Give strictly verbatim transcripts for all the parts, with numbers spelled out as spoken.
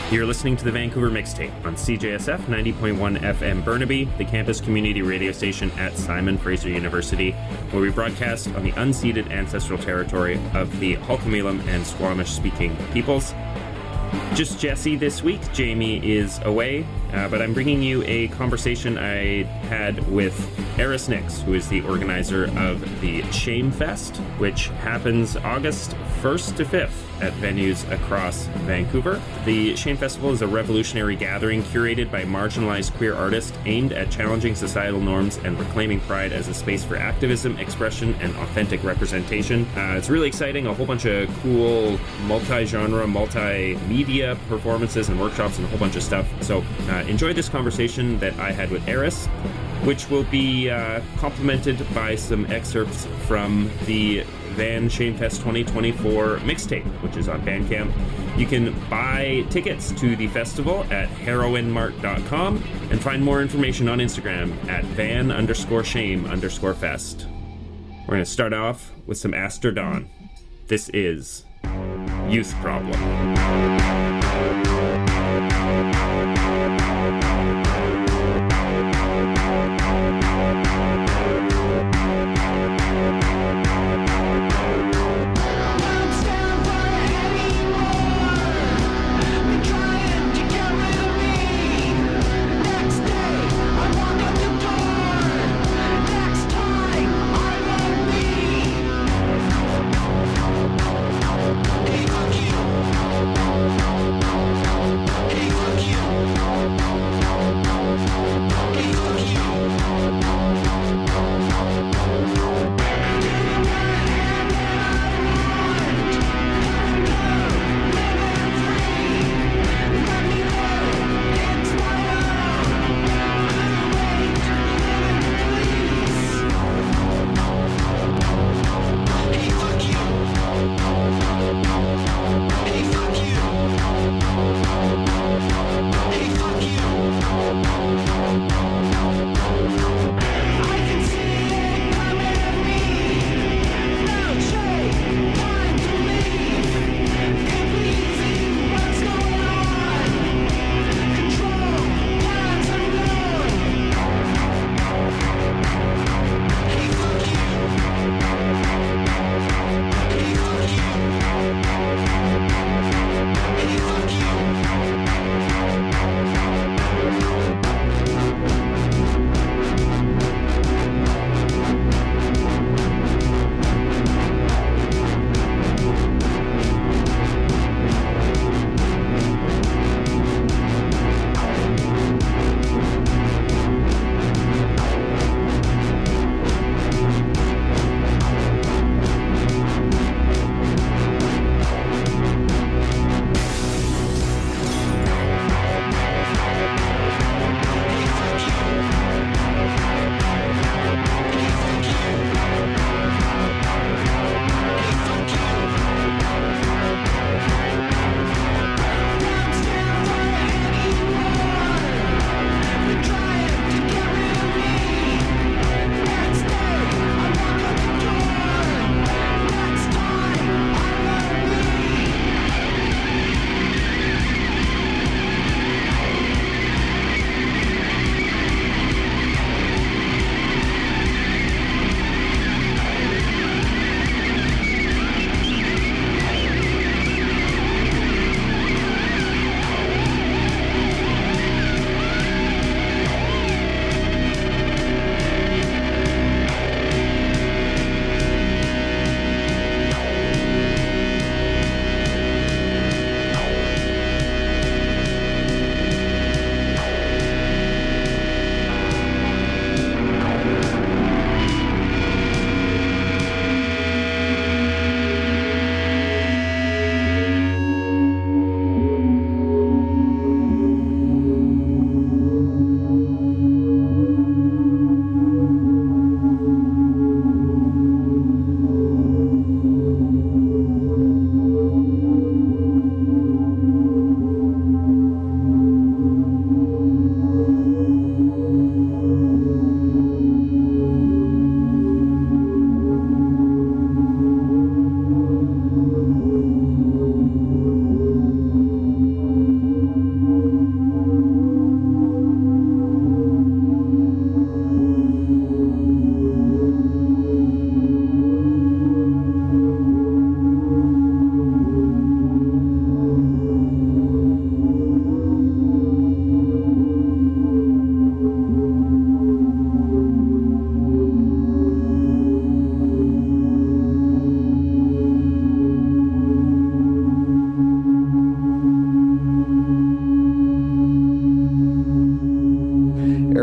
You're listening to the Vancouver Mixtape on C J S F ninety point one F M Burnaby, the campus community radio station at Simon Fraser University, where we broadcast on the unceded ancestral territory of the Hul'qumi'lum and Squamish-speaking peoples. Just Jesse this week. Jamie is away, uh, but I'm bringing you a conversation I had with Eris Nix, who is the organizer of the Shame Fest, which happens August first to fifth at venues across Vancouver. The Shame Festival is a revolutionary gathering curated by marginalized queer artists aimed at challenging societal norms and reclaiming Pride as a space for activism, expression, and authentic representation. Uh, it's really exciting, a whole bunch of cool multi-genre, multi-media performances and workshops and a whole bunch of stuff. So uh, enjoy this conversation that I had with Eris, which will be uh, complemented by some excerpts from the Van Shamefest twenty twenty-four mixtape, which is on Bandcamp. You can buy tickets to the festival at heroin mart dot com and find more information on Instagram at van underscore shame underscore fest. We're going to start off with some Aster Dawn. This is Youth Problem. Hey, fuck you.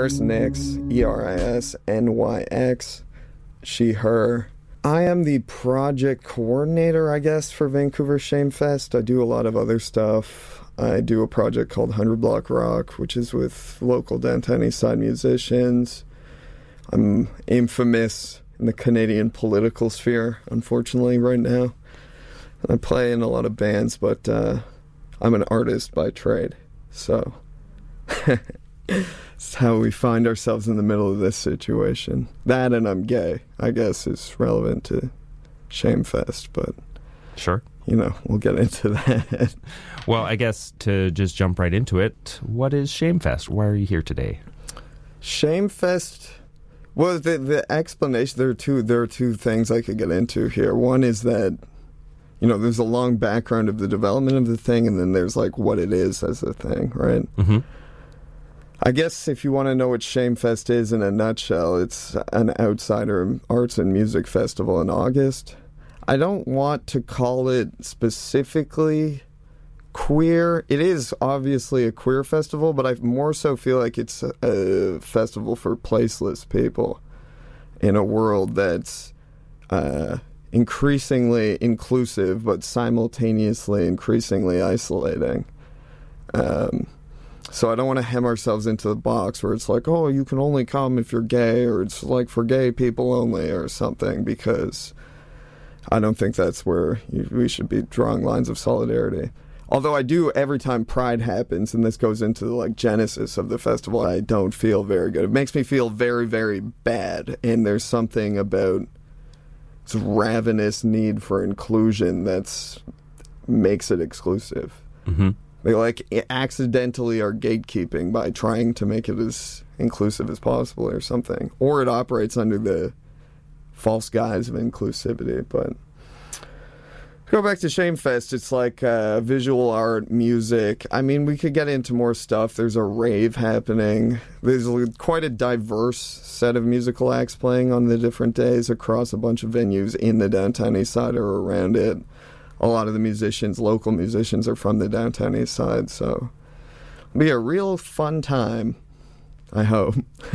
Erisnyx, E R I S N Y X, she, her. I am the project coordinator, I guess, for Vancouver Shamefest. I do a lot of other stuff. I do a project called one hundred Block Rock, which is with local downtown east side musicians. I'm infamous in the Canadian political sphere, unfortunately, right now. And I play in a lot of bands, but uh, I'm an artist by trade. So it's how we find ourselves in the middle of this situation. That and I'm gay, I guess, is relevant to Shamefest, but sure, you know, we'll get into that. Well, I guess to just jump right into it, what is Shamefest? Why are you here today? Shamefest, well, the the explanation, there are two there are two things I could get into here. One is that, you know, there's a long background of the development of the thing, and then there's like what it is as a thing, right? Mm-hmm. I guess if you want to know what Shamefest is in a nutshell, it's an outsider arts and music festival in August. I don't want to call it specifically queer. It is obviously a queer festival, but I more so feel like it's a, a festival for placeless people in a world that's uh, increasingly inclusive, but simultaneously increasingly isolating. Um... So I don't want to hem ourselves into the box where it's like, oh, you can only come if you're gay, or it's like for gay people only or something, because I don't think that's where you, we should be drawing lines of solidarity. Although I do, every time Pride happens, and this goes into the like genesis of the festival, I don't feel very good. It makes me feel very, very bad, and there's something about this ravenous need for inclusion that's makes it exclusive. Mm-hmm. They like accidentally are gatekeeping by trying to make it as inclusive as possible or something. Or it operates under the false guise of inclusivity. But go back to Shamefest, it's like uh, visual art, music. I mean, we could get into more stuff. There's a rave happening. There's quite a diverse set of musical acts playing on the different days across a bunch of venues in the downtown east side or around it. A lot of the musicians, local musicians, are from the downtown east side, so it'll be a real fun time, I hope.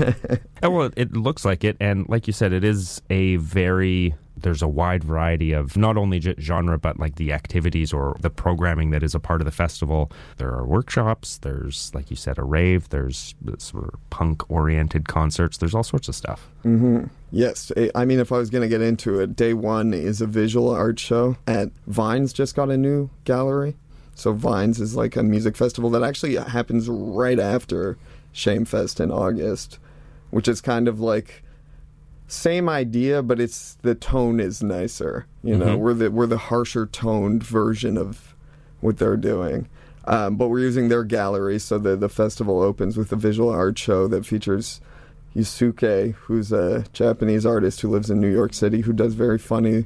Well, it looks like it, and like you said, it is a very, there's a wide variety of not only genre, but like the activities or the programming that is a part of the festival. There are workshops, there's, like you said, a rave, there's sort of punk-oriented concerts, there's all sorts of stuff. Mm-hmm. Yes. I mean, if I was going to get into it, day one is a visual art show at Vines, just got a new gallery. So Vines is like a music festival that actually happens right after Shamefest in August, which is kind of like same idea, but it's the tone is nicer. You know, mm-hmm. we're the we're the harsher toned version of what they're doing. Um, but we're using their gallery, so the the festival opens with a visual art show that features Yusuke, who's a Japanese artist who lives in New York City, who does very funny,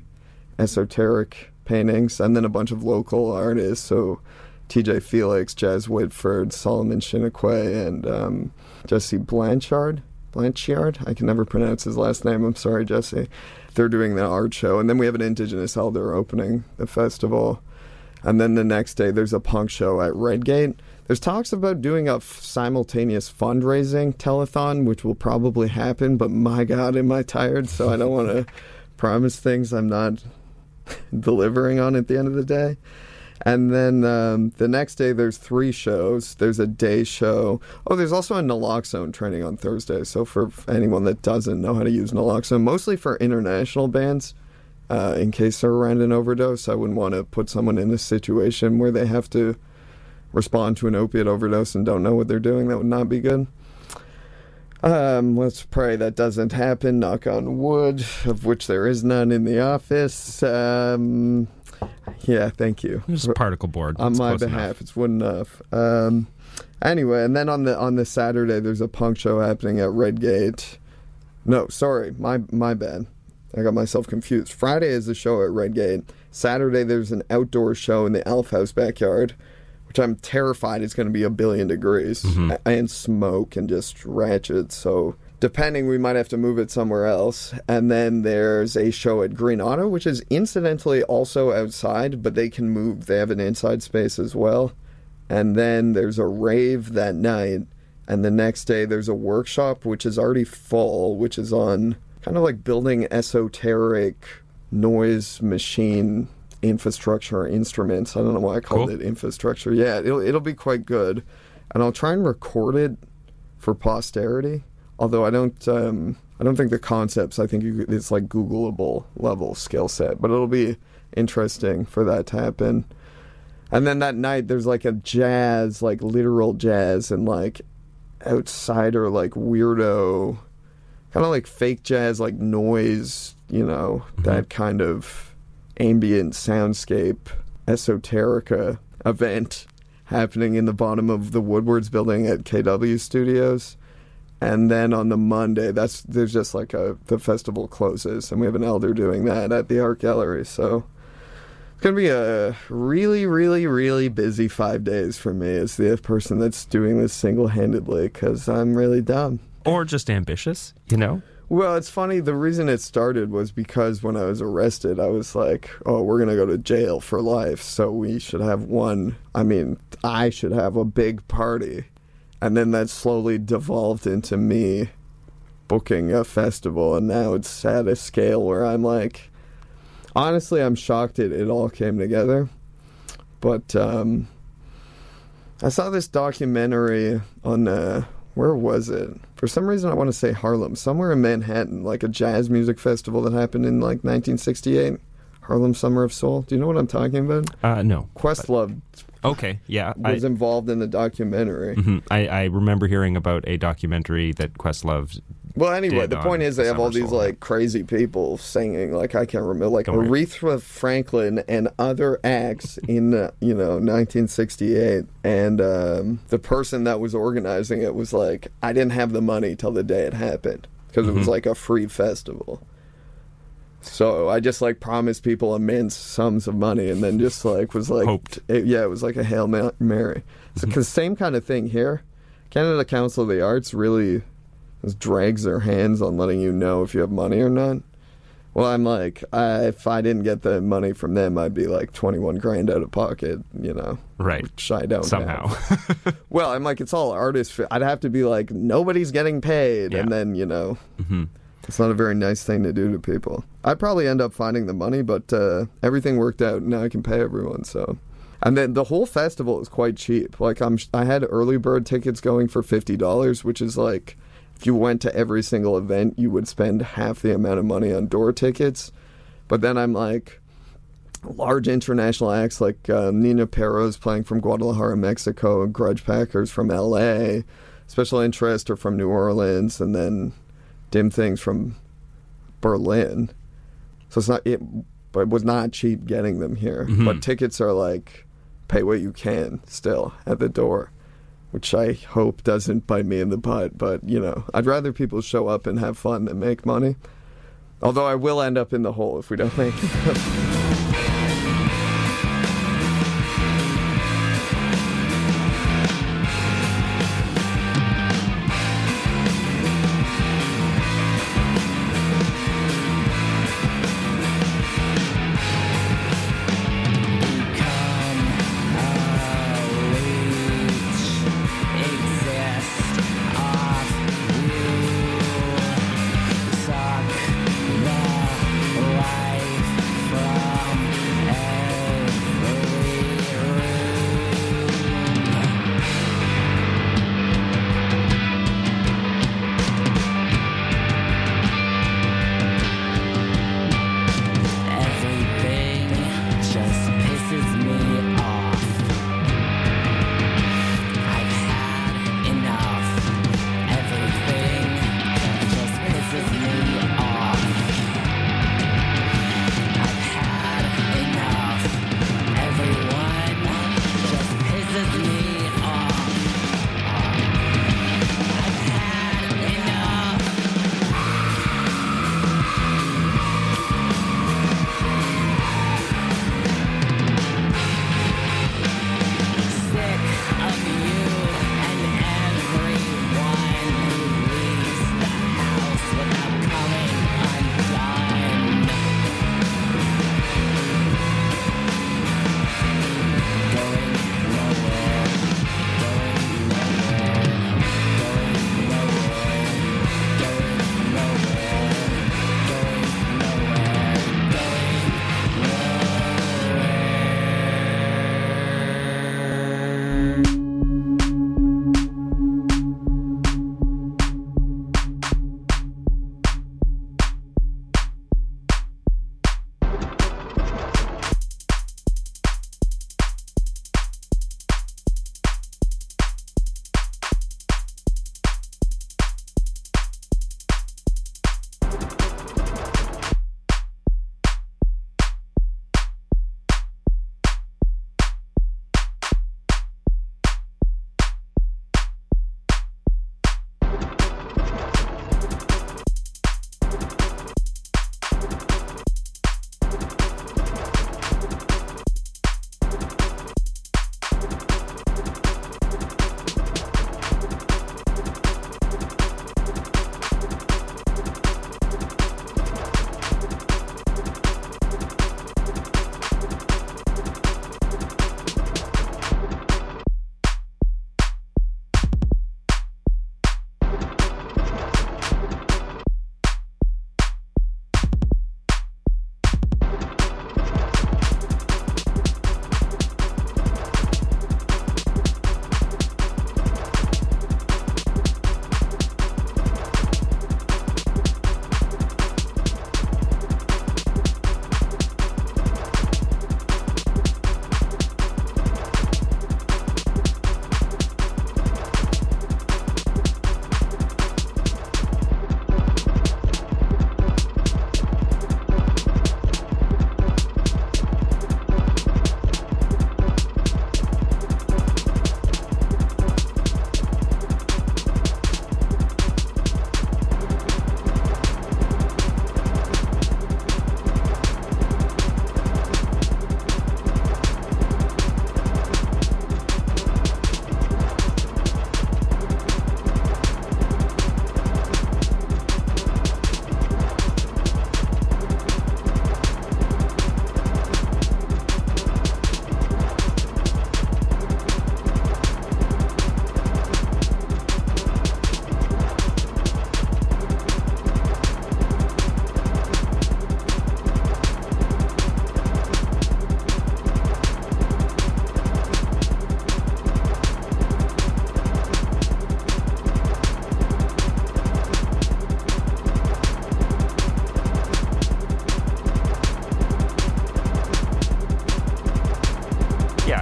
esoteric paintings, and then a bunch of local artists, so T J Felix, Jazz Whitford, Solomon Shinakwe, and um, Jesse Blanchard. Blanchard? I can never pronounce his last name. I'm sorry, Jesse. They're doing the art show, and then we have an Indigenous elder opening the festival. And then the next day, there's a punk show at Redgate. There's talks about doing a f- simultaneous fundraising telethon, which will probably happen, but my God, am I tired, so I don't want to promise things I'm not delivering on at the end of the day. And then um, the next day, there's three shows. There's a day show. Oh, there's also a naloxone training on Thursday, so for anyone that doesn't know how to use naloxone, mostly for international bands, uh, in case they're around an overdose. I wouldn't want to put someone in a situation where they have to respond to an opiate overdose and don't know what they're doing. That would not be good. Um, let's pray that doesn't happen, knock on wood, of which there is none in the office. Um, yeah, thank you. There's a particle board. On That's my close behalf, enough. It's wood enough. Um, anyway, and then on the on the Saturday, there's a punk show happening at Redgate. No, sorry, my my bad. I got myself confused. Friday is the show at Redgate. Saturday, there's an outdoor show in the Alf House backyard, which I'm terrified is going to be a billion degrees mm-hmm. and smoke and just ratchet. So depending, we might have to move it somewhere else. And then there's a show at Green Auto, which is incidentally also outside, but they can move. They have an inside space as well. And then there's a rave that night And the next day there's a workshop, which is already full, which is on kind of like building esoteric noise machine infrastructure or instruments. I don't know why I called cool. it infrastructure. Yeah, it'll, it'll be quite good. And I'll try and record it for posterity. Although I don't, um, I don't think the concepts, I think you, it's like Googleable level skill set. But it'll be interesting for that to happen. And then that night there's like a jazz, like literal jazz and like outsider, like weirdo, kind of like fake jazz, like noise, you know, mm-hmm. that kind of ambient soundscape, esoterica event happening in the bottom of the Woodwards building at K W Studios. And then on the Monday, that's there's just like a the festival closes, and we have an elder doing that at the art gallery. So it's going to be a really, really, really busy five days for me as the person that's doing this single-handedly, because I'm really dumb. Or just ambitious, you know? Well, it's funny. The reason it started was because when I was arrested, I was like, oh, we're going to go to jail for life, so we should have one, I mean, I should have a big party. And then that slowly devolved into me booking a festival, and now it's at a scale where I'm like, honestly, I'm shocked it, it all came together. But um, I saw this documentary on, uh, where was it? For some reason I want to say Harlem, somewhere in Manhattan, like a jazz music festival that happened in like nineteen sixty-eight. Harlem Summer of Soul. Do you know what I'm talking about? Uh, no. Questlove. Okay, yeah. Was I, involved in the documentary. Mm-hmm. I, I remember hearing about a documentary that Questlove. Well, anyway, the point is they have all these Soul. like crazy people singing, like I can't remember, like Don't Aretha worry. Franklin and other acts in uh, you know nineteen sixty-eight, and um, the person that was organizing it was like, I didn't have the money till the day it happened because mm-hmm. it was like a free festival. So I just like promised people immense sums of money, and then just like was like, hoped. It, yeah, it was like a Hail Mary. So, cause same kind of thing here. Canada Council of the Arts really just drags their hands on letting you know if you have money or not. Well, I'm like, I, if I didn't get the money from them, I'd be like twenty-one grand out of pocket, you know. Right. Which I don't somehow. Well, I'm like, it's all artists. I'd have to be like, nobody's getting paid, yeah. and then you know. Mm-hmm. It's not a very nice thing to do to people. I'd probably end up finding the money, but uh, everything worked out, and now I can pay everyone. So, and then the whole festival is quite cheap. Like I'm, I had early bird tickets going for fifty dollars, which is like, if you went to every single event, you would spend half the amount of money on door tickets. But then I'm like, large international acts like uh, Nina Perros playing from Guadalajara, Mexico, Grudge Packers from L A, Special Interest are from New Orleans, and then Dim Things from Berlin. So it's not it, but it was not cheap getting them here. Mm-hmm. But tickets are like pay what you can still at the door, which I hope doesn't bite me in the butt. But you know, I'd rather people show up and have fun than make money. Although I will end up in the hole if we don't make it. Suck the life from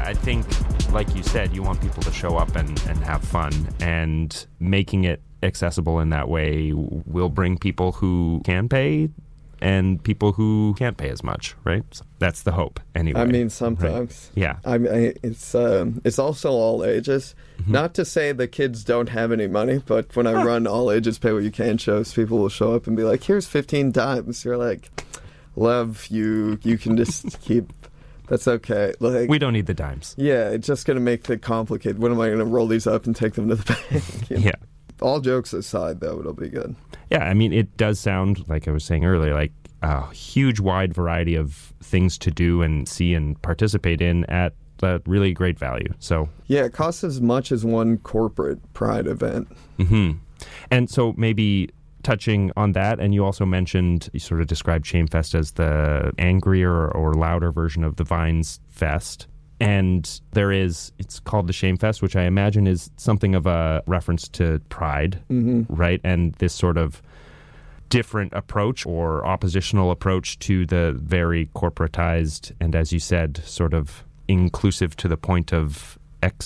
Yeah, I think, like you said, you want people to show up and, and have fun, and making it accessible in that way will bring people who can pay and people who can't pay as much, right? So that's the hope, anyway. I mean, sometimes. Right? Yeah. I mean, it's um, it's also all ages. Mm-hmm. Not to say the kids don't have any money, but when I run all ages pay what you can shows, people will show up and be like, "Here's fifteen dimes." You're like, "Love you. You can just keep." That's okay. Like, we don't need the dimes. Yeah, it's just going to make it complicated. When am I going to roll these up and take them to the bank? You know? Yeah. All jokes aside, though, it'll be good. Yeah, I mean, it does sound, like I was saying earlier, like a huge wide variety of things to do and see and participate in at a really great value. So yeah, it costs as much as one corporate Pride event. Mm-hmm. And so maybe touching on that, and you also mentioned, you sort of described Shamefest as the angrier or louder version of the Vines Fest. And there is, it's called the Shamefest, which I imagine is something of a reference to Pride, mm-hmm. right? And this sort of different approach or oppositional approach to the very corporatized and, as you said, sort of inclusive to the point of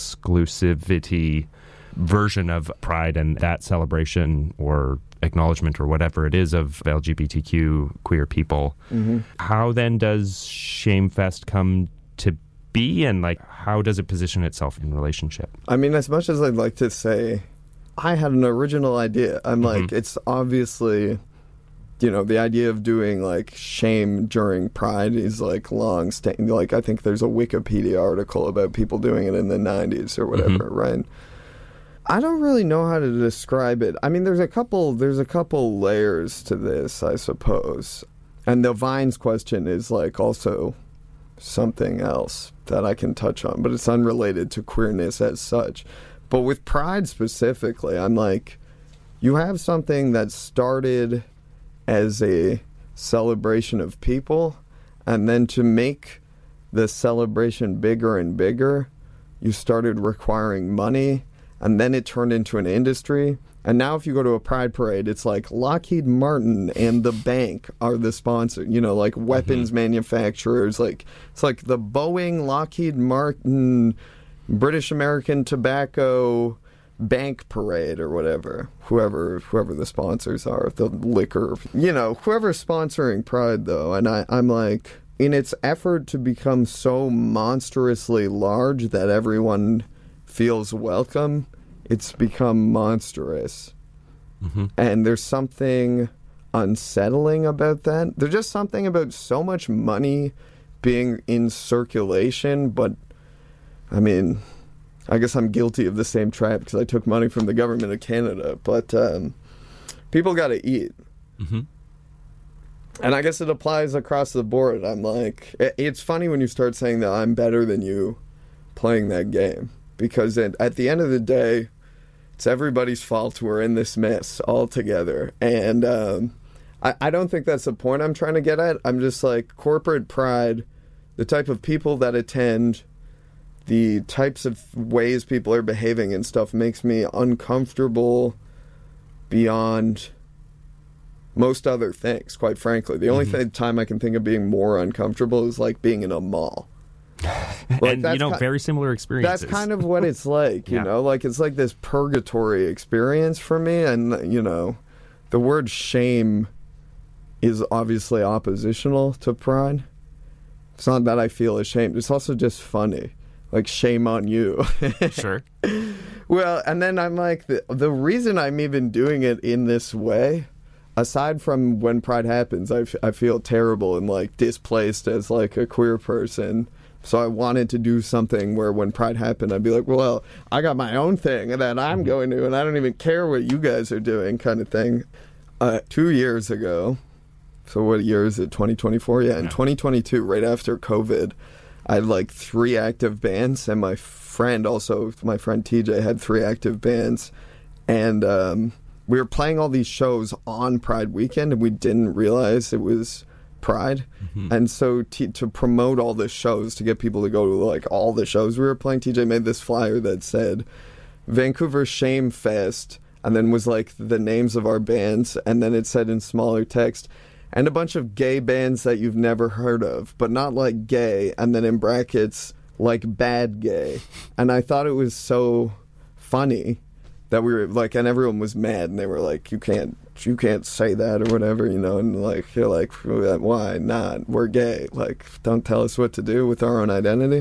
exclusivity version of Pride and that celebration or acknowledgement or whatever it is of L G B T Q queer people. Mm-hmm. How then does Shamefest come to be, and like how does it position itself in relationship? I mean, as much as I'd like to say I had an original idea, I'm like, mm-hmm. it's obviously, you know, the idea of doing like shame during Pride is like long standing. Like, I think there's a Wikipedia article about people doing it in the nineties or whatever, mm-hmm. right? I don't really know how to describe it. I mean, there's a couple there's a couple layers to this, I suppose. And the Vines question is like also something else that I can touch on, but it's unrelated to queerness as such. But with Pride specifically, I'm like, you have something that started as a celebration of people, and then to make the celebration bigger and bigger, you started requiring money, and then it turned into an industry. And now if you go to a Pride parade, it's like Lockheed Martin and the bank are the sponsor, you know, like weapons mm-hmm. manufacturers. Like, it's like the Boeing, Lockheed Martin, British American Tobacco bank parade or whatever. Whoever whoever the sponsors are, the liquor, you know, whoever's sponsoring Pride, though. And I, I'm like, in its effort to become so monstrously large that everyone feels welcome, it's become monstrous. Mm-hmm. And there's something unsettling about that. There's just something about so much money being in circulation, but, I mean, I guess I'm guilty of the same trap because I took money from the government of Canada, but um, people got to eat. Mm-hmm. And I guess it applies across the board. I'm like, it's funny when you start saying that I'm better than you playing that game, because at, at the end of the day, it's everybody's fault. We're in this mess all together. And um, I, I don't think that's the point I'm trying to get at. I'm just like, corporate Pride, the type of people that attend, the types of ways people are behaving and stuff makes me uncomfortable beyond most other things, quite frankly. The only mm-hmm. th- time I can think of being more uncomfortable is like being in a mall. Like, and, you know, ki- very similar experiences. That's kind of what it's like, you yeah. know? Like, it's like this purgatory experience for me, and, you know, the word shame is obviously oppositional to Pride. It's not that I feel ashamed. It's also just funny. Like, shame on you. Sure. Well, and then I'm like, the, the reason I'm even doing it in this way, aside from when Pride happens, I, f- I feel terrible and, like, displaced as, like, a queer person. So I wanted to do something where when Pride happened, I'd be like, well, I got my own thing that I'm going to, and I don't even care what you guys are doing, kind of thing. Uh, two years ago, so what year is it, twenty twenty-four? Yeah, in yeah. twenty twenty-two, right after COVID, I had like three active bands, and my friend also, my friend T J, had three active bands. And um, we were playing all these shows on Pride weekend, and we didn't realize it was Pride. Mm-hmm. And so t- to promote all the shows, to get people to go to like all the shows we were playing, T J made this flyer that said Vancouver Shame Fest, and then was like the names of our bands, and then it said in smaller text, and a bunch of gay bands that you've never heard of, but not like gay, and then in brackets, like bad gay. And I thought it was so funny that we were like, and everyone was mad, and they were like, you can't, you can't say that or whatever, you know, and like, you're like, why not? We're gay. Like, don't tell us what to do with our own identity.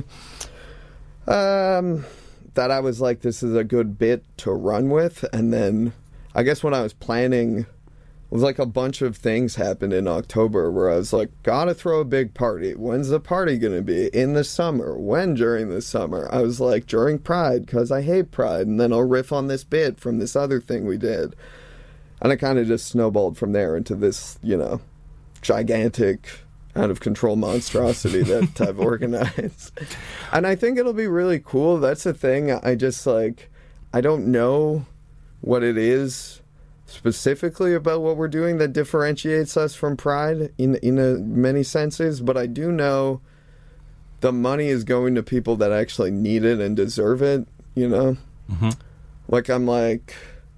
Um, that I was like, this is a good bit to run with. And then I guess when I was planning, it was like a bunch of things happened in October where I was like, gotta throw a big party. When's the party gonna be? In the summer. When during the summer? I was like, during Pride, because I hate Pride. And then I'll riff on this bit from this other thing we did. And it kind of just snowballed from there into this, you know, gigantic, out-of-control monstrosity that I've organized. And I think it'll be really cool. That's the thing. I just, like, I don't know what it is specifically about what we're doing that differentiates us from Pride in in a, many senses, but I do know the money is going to people that actually need it and deserve it, you know? Mm-hmm. Like, I'm like,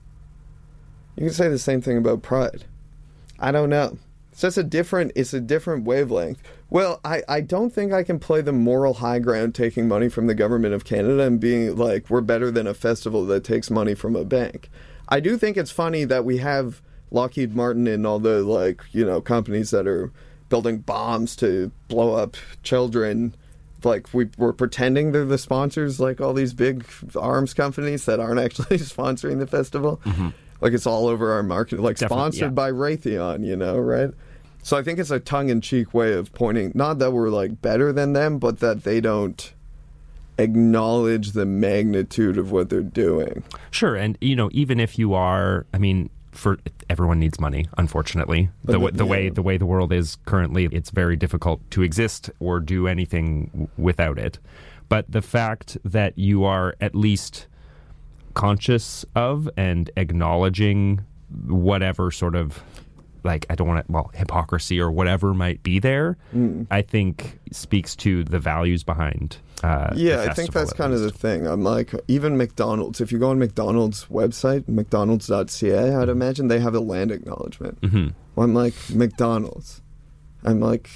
you can say the same thing about Pride. I don't know. It's just a different, it's a different wavelength. Well, I, I don't think I can play the moral high ground taking money from the government of Canada and being like, we're better than a festival that takes money from a bank. I do think it's funny that we have Lockheed Martin and all the, like, you know, companies that are building bombs to blow up children. Like, we, we're pretending they're the sponsors, like all these big arms companies that aren't actually sponsoring the festival. Mm-hmm. Like, it's all over our market, like Definitely, sponsored yeah. by Raytheon, you know, right? So I think it's a tongue-in-cheek way of pointing, not that we're, like, better than them, but that they don't acknowledge the magnitude of what they're doing. Sure, and you know, even if you are, I mean, for everyone needs money, unfortunately. The, But, the yeah. way the way the world is currently, it's very difficult to exist or do anything w- without it. But the fact that you are at least conscious of and acknowledging whatever sort of, like, I don't want to, well, hypocrisy or whatever might be there, Mm. I think speaks to the values behind uh, the Yeah, I think festival, that's at kind of the least. thing. I'm like, even McDonald's, if you go on McDonald's website, mcdonalds dot c a, I'd imagine they have a land acknowledgement. Mhm. Well, I'm like, McDonald's. I'm like...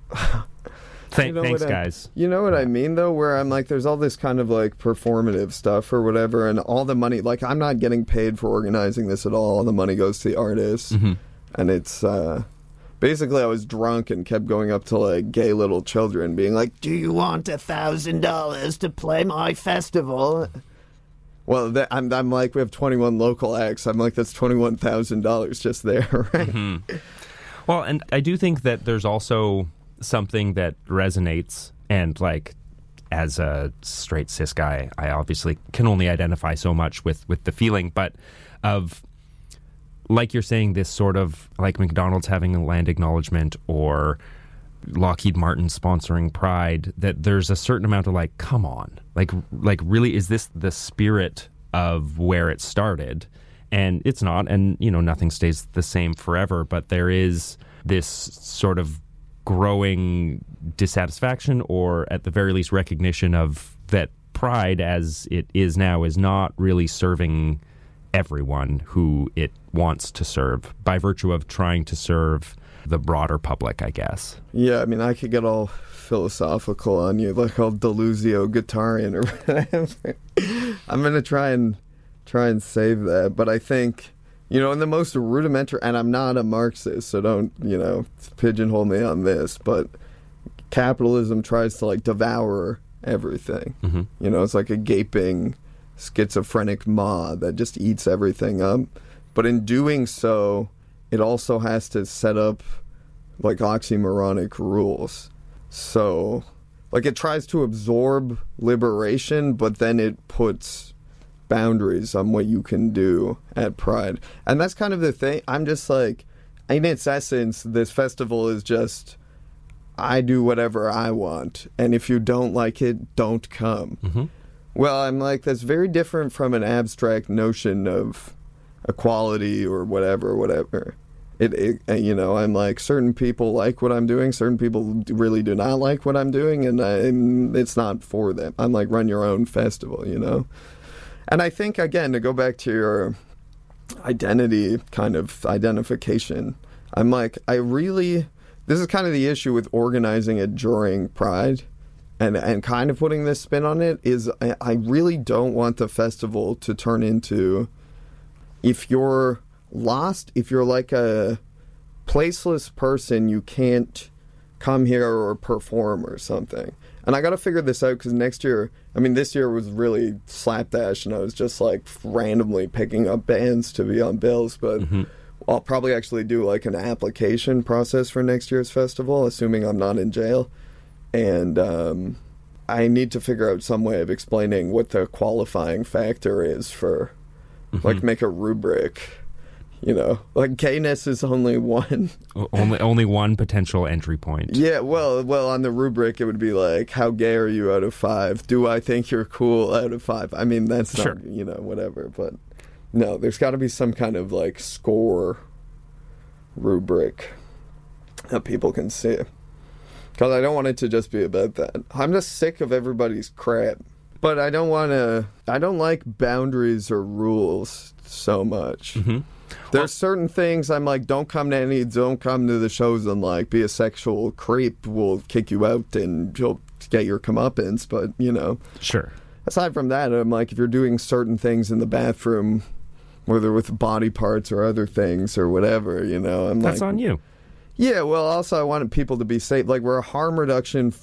Th- You know thanks, what I- guys. You know what I mean, though, where I'm like, there's all this kind of, like, performative stuff or whatever, and all the money, like, I'm not getting paid for organizing this at all. All the money goes to the artists. Mhm. And it's, uh, basically I was drunk and kept going up to, like, gay little children being like, do you want a thousand dollars to play my festival? Well, that, I'm, I'm like, we have twenty-one local acts. I'm like, that's twenty-one thousand dollars just there, right? Mm-hmm. Well, and I do think that there's also something that resonates, and like, as a straight cis guy, I obviously can only identify so much with, with the feeling, but of, like you're saying, this sort of, like McDonald's having a land acknowledgement or Lockheed Martin sponsoring Pride, that there's a certain amount of like, come on, like, like really, is this the spirit of where it started? And it's not, and you know, nothing stays the same forever, but there is this sort of growing dissatisfaction, or at the very least recognition of that Pride as it is now is not really serving everyone who it wants to serve, by virtue of trying to serve the broader public, I guess. Yeah, I mean, I could get all philosophical on you, like all Deluzio guitarian or whatever. I'm going to try and try and save that, but I think, you know, in the most rudimentary, and I'm not a Marxist, so don't, you know, pigeonhole me on this, but capitalism tries to, like, devour everything. Mm-hmm. You know, it's like a gaping schizophrenic maw that just eats everything up. But in doing so, it also has to set up, like, oxymoronic rules. So, like, it tries to absorb liberation, but then it puts boundaries on what you can do at Pride. And that's kind of the thing. I'm just like, in its essence, this festival is just, I do whatever I want, and if you don't like it, don't come. Mm-hmm. Well, I'm like, that's very different from an abstract notion of equality or whatever, whatever. It, it, you know, I'm like, certain people like what I'm doing, certain people really do not like what I'm doing, and I'm, it's not for them. I'm like, run your own festival, you know? And I think, again, to go back to your identity kind of identification, I'm like, I really, this is kind of the issue with organizing it during Pride, and and kind of putting this spin on it is I, I really don't want the festival to turn into, if you're lost, if you're like a placeless person, you can't come here or perform or something. And I got to figure this out because next year, I mean, this year was really slapdash, and I was just like randomly picking up bands to be on bills. But mm-hmm. I'll probably actually do like an application process for next year's festival, assuming I'm not in jail. And um, I need to figure out some way of explaining what the qualifying factor is for, mm-hmm. like, make a rubric. You know, like gayness is only one. only only one potential entry point. Yeah, well, well, on the rubric it would be like, how gay are you out of five? Do I think you're cool out of five? I mean, that's sure. not, you know, whatever. But no, there's got to be some kind of like score rubric that people can see. Because I don't want it to just be about that. I'm just sick of everybody's crap. But I don't want to, I don't like boundaries or rules so much. Mm-hmm. There's well, certain things I'm like, don't come to any, don't come to the shows and like be a sexual creep. We'll kick you out and you'll get your comeuppance. But, you know. Sure. Aside from that, I'm like, if you're doing certain things in the bathroom, whether with body parts or other things or whatever, you know, I'm That's like. on you. Yeah, well, also I wanted people to be safe. Like, we're a harm reduction